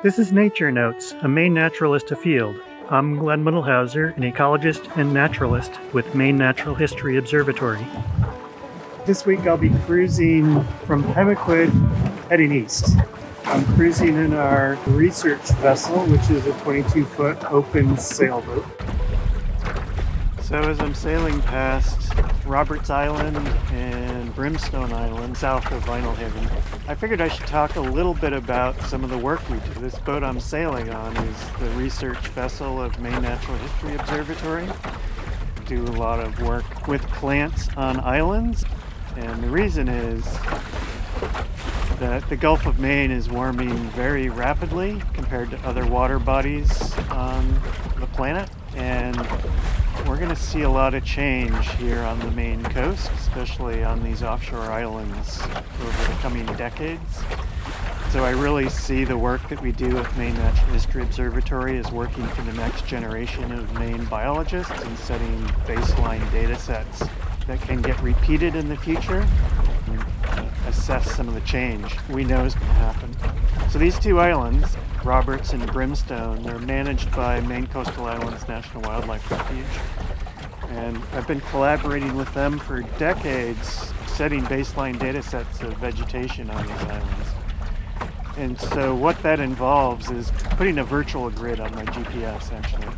This is Nature Notes, a Maine naturalist afield. I'm Glenn Mittelhauser, an ecologist and naturalist with Maine Natural History Observatory. This week I'll be cruising from Pemaquid, heading east. I'm cruising in our research vessel, which is a 22-foot open sailboat. So as I'm sailing past Roberts Island and Brimstone Island, south of Vinalhaven, I figured I should talk a little bit about some of the work we do. This boat I'm sailing on is the research vessel of Maine Natural History Observatory. Do a lot of work with plants on islands, and the reason is that the Gulf of Maine is warming very rapidly compared to other water bodies on the planet, and we're going to see a lot of change here on the Maine coast, especially on these offshore islands over the coming decades. So I really see the work that we do at Maine Natural History Observatory as working for the next generation of Maine biologists and setting baseline data sets that can get repeated in the future and assess some of the change we know is going to happen. So these two islands, Roberts and Brimstone, they're managed by Maine Coastal Islands National Wildlife Refuge. And I've been collaborating with them for decades, setting baseline data sets of vegetation on these islands. And so what that involves is putting a virtual grid on my GPS, actually,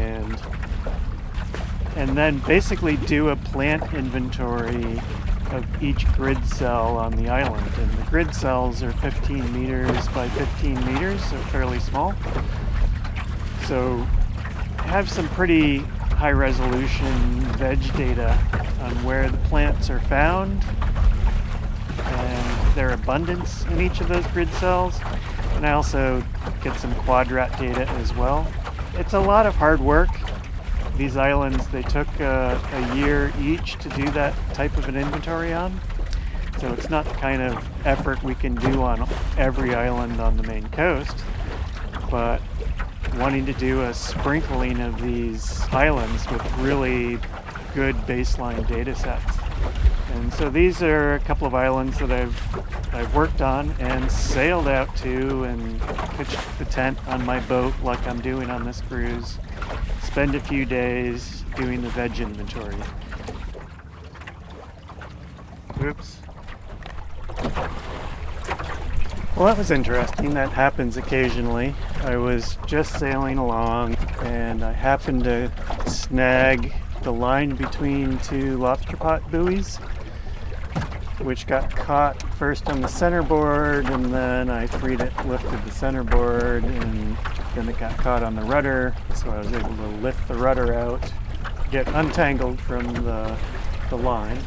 and then basically do a plant inventory of each grid cell on the island. And the grid cells are 15 meters by 15 meters, so fairly small. So have some pretty high resolution veg data on where the plants are found and their abundance in each of those grid cells. And I also get some quadrat data as well. It's a lot of hard work. These islands, they took a year each to do that type of an inventory on. So it's not the kind of effort we can do on every island on the Maine coast, but wanting to do a sprinkling of these islands with really good baseline data sets. And so these are a couple of islands that I've worked on and sailed out to and pitched the tent on my boat like I'm doing on this cruise. Spend a few days doing the veg inventory. Oops. Well, that was interesting. That happens occasionally. I was just sailing along and I happened to snag the line between two lobster pot buoys, which got caught first on the centerboard, and then I freed it, lifted the centerboard, and then it got caught on the rudder, so I was able to lift the rudder out, get untangled from the line.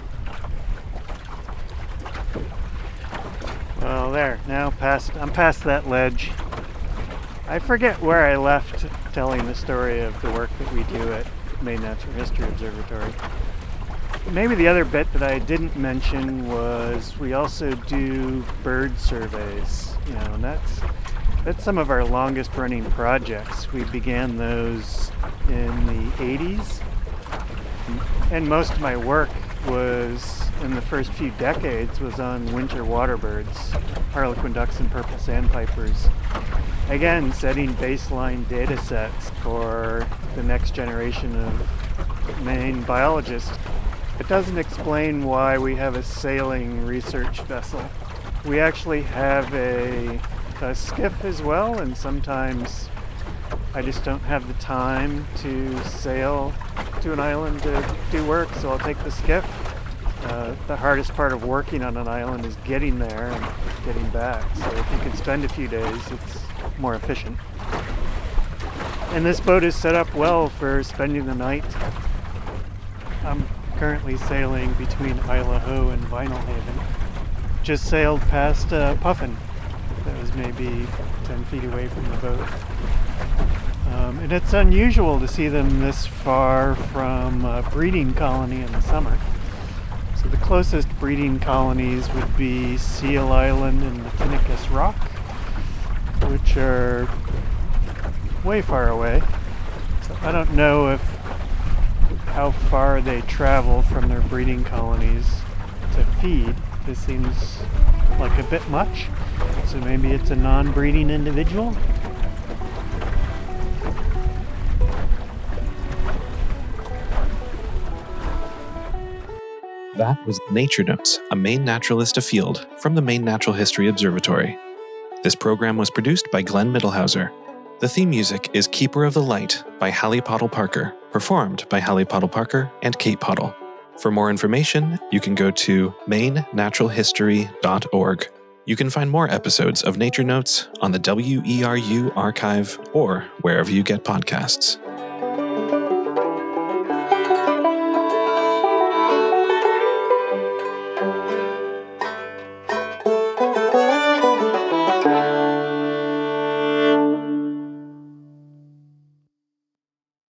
Well, there, now I'm past that ledge. I forget where I left telling the story of the work that we do at Maine Natural History Observatory. Maybe the other bit that I didn't mention was we also do bird surveys, and that's some of our longest running projects. We began those in the 80s, and most of my work was in the first few decades was on winter water birds, harlequin ducks and purple sandpipers. Again, setting baseline data sets for the next generation of Maine biologists. It doesn't explain why we have a sailing research vessel. We actually have a skiff as well, and sometimes I just don't have the time to sail to an island to do work, so I'll take the skiff. The hardest part of working on an island is getting there and getting back, so if you can spend a few days, it's more efficient. And this boat is set up well for spending the night. I'm currently sailing between Isle Ho and Vinalhaven. Just sailed past Puffin. That was maybe 10 feet away from the boat. And it's unusual to see them this far from a breeding colony in the summer. So the closest breeding colonies would be Seal Island and Matinicus Rock, which are way far away. So I don't know how far they travel from their breeding colonies to feed. This seems like a bit much. So maybe it's a non-breeding individual? That was Nature Notes, a Maine naturalist afield from the Maine Natural History Observatory. This program was produced by Glenn Mittelhauser. The theme music is Keeper of the Light by Hallie Pottle Parker, performed by Hallie Pottle Parker and Kate Pottle. For more information, you can go to mainenaturalhistory.org. You can find more episodes of Nature Notes on the WERU archive or wherever you get podcasts.